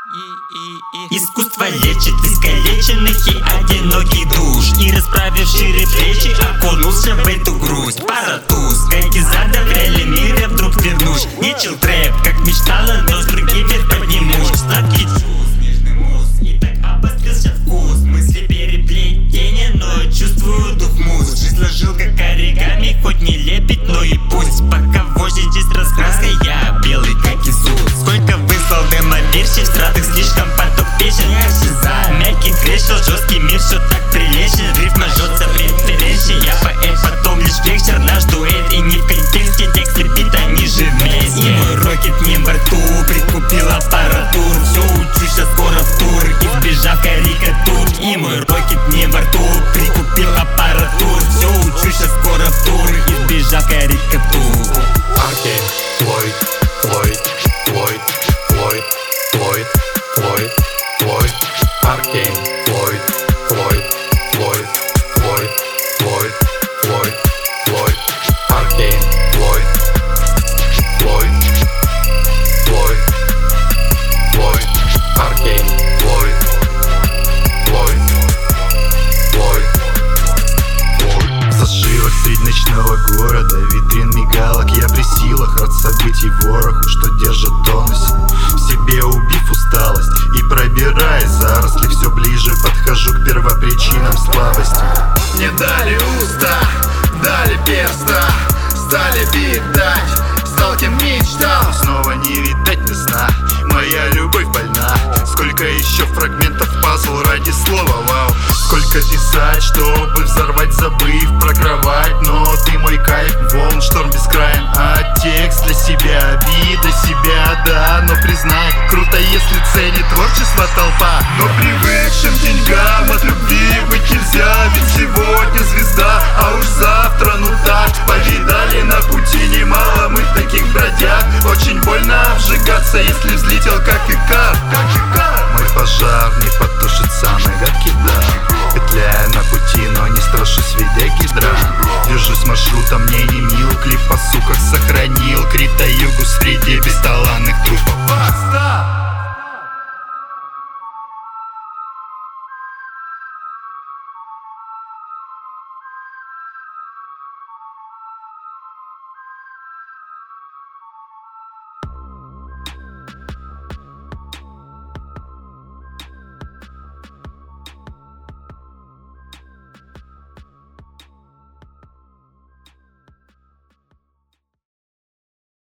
Искусство лечит искалеченных и одиноких душ, и расправив шире плечи, окунулся в эту грусть. Паратуз, как из ада в реальный мир я вдруг вернусь. Не чилтрэп, как мечтала, но с другим вверх поднимусь. Сладкий чувств, нежный мозг, и так обострился вкус. Мысли переплетения, но чувствую дух муз. Жизнь сложил как оригами, хоть не лепить, но и пусть. Пока возит здесь раскраска, я белый как Иисус. Сколько выслал демо-версий, в стратах слишком потупечен. Мягкий кресел, жесткий мир, все так прилечен. Рифма жжется преференции, я поэт, потом лишь вечер. Наш дуэт и не в контексте, текст лепит, они же вместе. И мой рокет не во рту, прикупил аппаратур. Все, учусь, а скоро в тур, избежав карикатур. И мой рокет не во рту, прикупил аппаратур. Все, учусь, а скоро в тур, избежав карикатур. Аркейн, Флойд, Флойд, Флойд, Флойд, Флойд, Флойд, Флойд, Аркейн, Флойд, Флойд, Флойд, Флойд, Флойд, Флойд, Флойд, Аркейн, Флойд, Флойд, Флойд, Флойд, Аркейн, Флойд, Флойд, Флойд, Флойд. Заживок средь ночного города, витрин мигалок. Я при силах от событий вороху, что держит в тонусе, в себе убив усталость. И пробираясь заросли, все ближе подхожу к первопричинам слабости. Мне дали уста, дали перста, стали бит дать, стал кем мечтал. Снова не видать мне сна, моя любовь больна. Сколько еще фрагментов пазл ради слова вау. Сколько писать, чтобы взорвать, забыв про кровать. Но ты мой кайф, волн, шторм бескраен. А текст для себя, обида себя, да. Но признай, круто, если ценит творчество толпа. Но привыкшим к деньгам от любви быть нельзя. Ведь сегодня звезда, а уж завтра ну так. Повидали на пути немало мы таких бродяг. Очень больно обжигаться, если взлетел как икар. Мой пожарный